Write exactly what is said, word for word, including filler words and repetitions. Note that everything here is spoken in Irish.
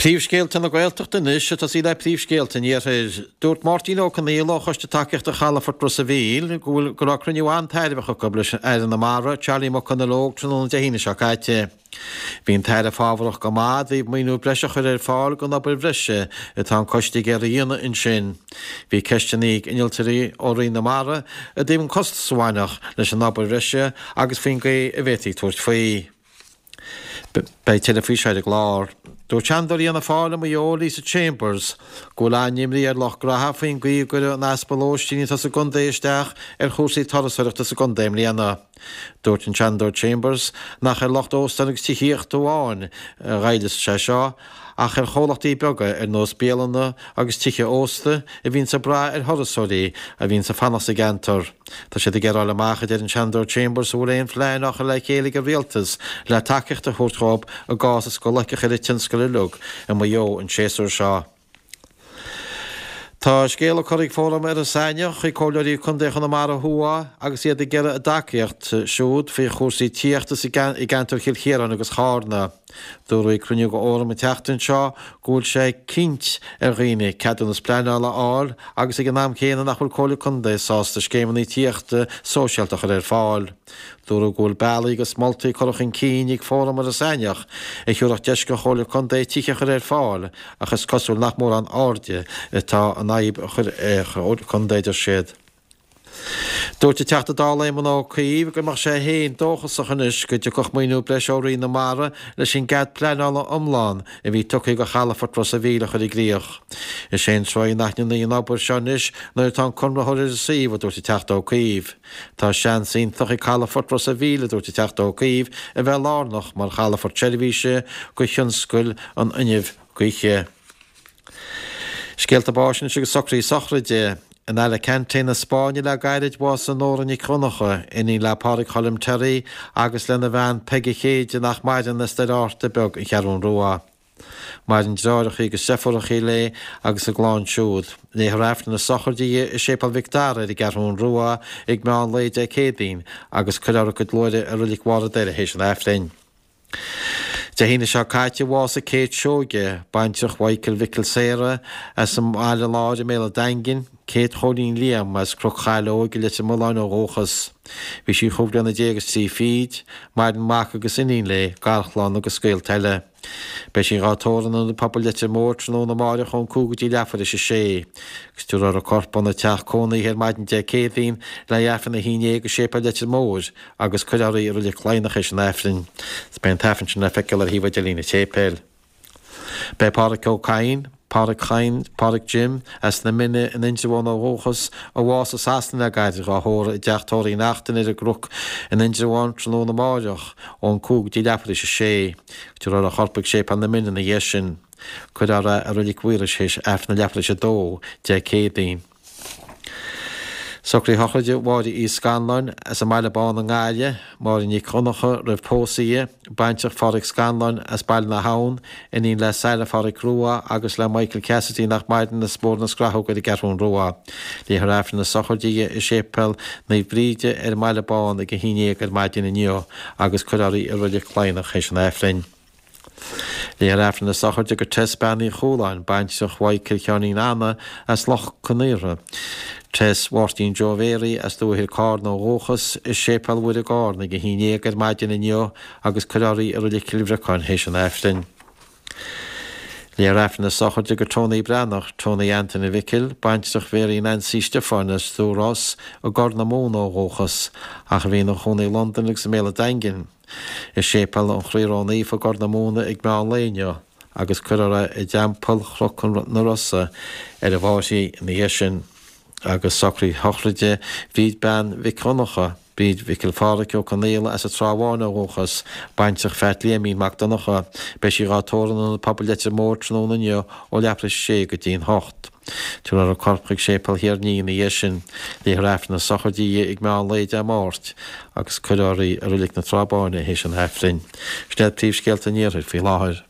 Príomhscéalta na Gaeltachta níos, tá sí le príomhscéalta níor dúirt Martin O'Connell chuiste takeíocht a Chalafort Bros a Bhíl, gúil go racranniu an tairibh go blis ar na mara, Charlie O'Connell tróna de híine seo caite. Bhín tair a fábharach go mád, bhí míú breisach ar fáil go nabar brise a tá coiste gur íonna in sin. Bhí ceisteanig iniltarí óí na mara a d éimn costa sáineach leis an nabar brise agus fin go a bhétaí tuairt faoi. Bei telefíseide glár. Dú teandarí anna fála mo eolí sa Chambers, go leimrí ar loch gratha faoin gaí gur an aspalóistíní tá sa gondéisteach ar chúsaí tarasaireachta sa gondéimlí anna. Dúirt an teandar Chambers nach ar locht óstan agus tííocht óháin gaiidir sé seo, ach ar cholachtaí bega ar nós béalanna agus tíe ósta a bhín sa bra ar thorasóirí a bhín sa fanas a gentar. Tá sé de geráil amachcha ar an teandar Chambers ó réon flein nach le chéala go bhéaltas le takeíocht a chuirtráb a gás a scoilaice chuir tinscoil lug a mo jo an séúir seo. Tá scéal choirigh fólam ar a saineach chu cóileirí chundéchan na mar a thuá agus iad a gceile a daceocht siúd fé chósaí tíochttas i gantar chilchéan agus chána. Dúirí cruniú go óram a teachtain seo gúil sé cinint ar riine ceadúnas pleanála áil agus i g nám chéana nach bhfuil cóla chundé sásta scémaní tíochta sóisialtach ar fáil. Dúra gúil bailí agus moltaí chorachan cínig fóram ar a saineach i chuúach deis go chola chundé tíchechar ar fáil achas cosúil nach mór an áde atá an naib chur chundéidir siad. Dúirte teachta dála man á chuíomh go mar sé héon dóchas a chunis go de coch míú bleis óí na mara leis sin gad pleanála omláin a bhí tucaí go Chalafort Bros a Bhíl chu i gríoch. Is sé sráid nachne na nábar seis nuair tá chunrathir a síomh dúirte teachta ó chuíomh. Tá sean sin tuchaí Chalafort Bros a Bhíl dúirte teachta ó chuíomh a bheith lánach mar Chalafort Televíse go thionscoil an inmh chuiche. Scéalta báisina sigus socraí sochraide an eile cantain na Spáine le gairid was an nóran í chrunacha iní le páric cholim tarí agus lena bhean pegi chéide nach maidan na stadáirta beg i chearún roa. Maidan dráirechaí go seforachí le agus a gláán siúd. Né raifna na sochardí i sépal Victára i garún roa ag meán le de cédín agus chuidir go glóide a rulik war deire hééis an efrain. De híine seo caiite bhás a céit seoge, baintach Michael Vickil Séra as an eile láide mé a dangin, céit chodín líam as crocháilóige le a mláin ó róchas. Bhí sí chuglan na dégus tí fíd, maid an mac agus inín le, garchláán agus scéil teile. Bei sin rátóran an papal lete mórtranó na máire chun cúgadí lefar is sé. Gus tú ar a corpan na teach cónaí hir maidin de céhín le efan na híine go sépa lete mór agus chuidirí ar le chleinach is an efrin. Spen tefan sin na feiceil ar hífa delína tépéil. Bei páric ó Cain, páric Chain, páric Jim as na minne an inseháin ó róchas ó bhás a sasna a gaidir a thóra i deachtóirí nachtain ar a gruc an inseháin tróna na máireach ón cúgadí lefar is sé. Tú ar a chorpaigh sé pan na minne na dhéisin. Chud ar a rulig cuiris héis efna lefar is a dó de cédaín. Socraí hochaide bháide í Scanlain as a meile bán an gáile, mar in ní chrunacha rah pósaí, baintach fáric Scanlain as bail na hán, inín le saile fáric Rua agus le Michael Cassidy nach maidan na spór na scrathóga i garún Rua. Dí ar efna na sochardí i sépel na bríide ar meile bán ag a híine ar maidin in nio agus chuidirí ar rulig chleinach héis an efrain. Lí ar efna na socharte gur testbeannaí choláin baintach Michael Ceannaí Anna as loch Connéire. Tres Wartín Jovéri as dúhir cár nó róchas is sépal bhuiid a gár na go híine gur maidin in nio agus chuidirí ar rulig cilibhreáin héis an efrain. Lí ar efna na socharte gur Tony Brannach, Tony Anthony Vickil, baintach Mary Nancy Stefanas dúrás a gár na món ó róchas ach bhí nach chunaí London agus méle dangin. Is sépal an chríránaí fa gár na móna ag meán léineo agus chuidir i deampal chrochan na Rossa ar a bháisí na dhéisin. Agus socraí hochraide bhíd ben bhícronacha, bíd Vickil Fáric O'Connell as a tráháin ó róchas, baintach feit léimí Macdonacha, bei sí rátóran an papal lete mórtranó na nio ó leapris sé go dtíon hocht. Tú ar a corpaigh sépal hiarní na dhéisin, lí raifna na sochardí ag meán leide a máirt, agus chuidirí a rulig na trábáine héis an hefrin. Snéad príomhscéalta níorir fí láthir.